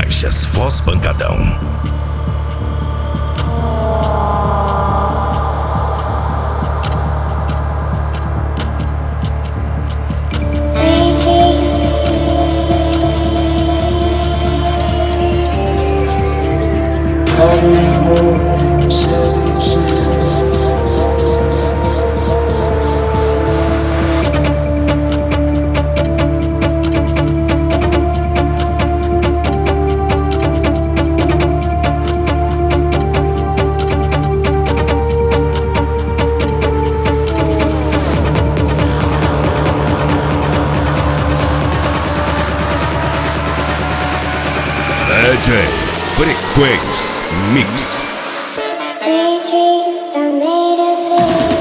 Caixas Voz Pancadão. DJ Frequency Mix. Sweet dreams are made of this.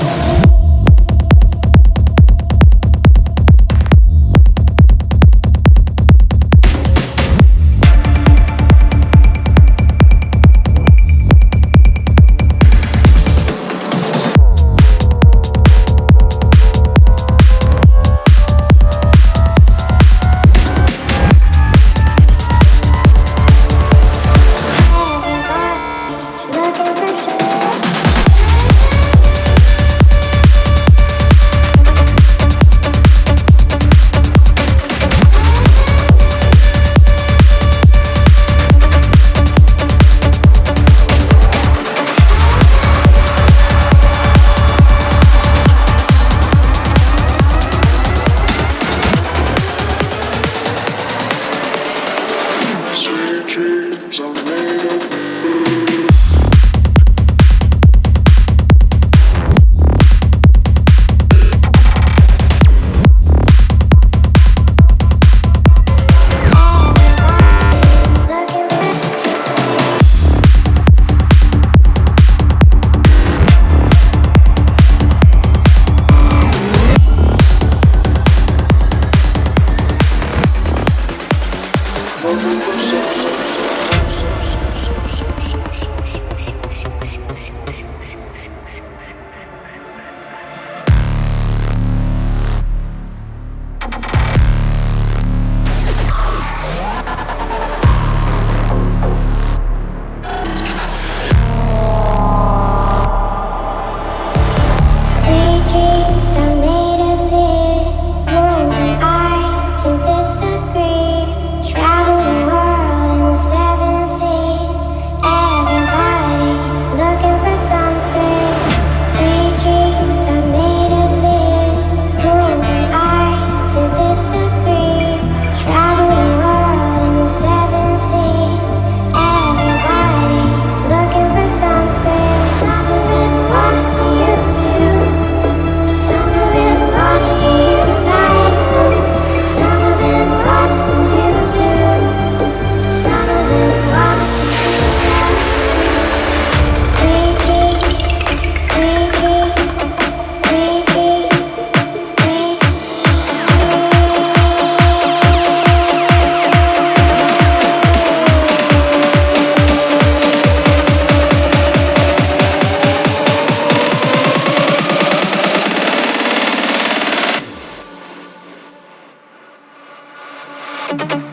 Looking for some. Sweet dreams are made of Sweet dreams are made of this. Who am I to disagree? Travel the world in the 7 seas. Everybody's looking for something. Sweet dreams are made of this. Who am I to disagree? Travel the world in the 7 seas. Everybody's looking for something. Some of it want to use you. Some of it want to be used by you. Some of it want to use you. Some of it want to sweet dream, sweet dream, sweet dream, sweet. Thank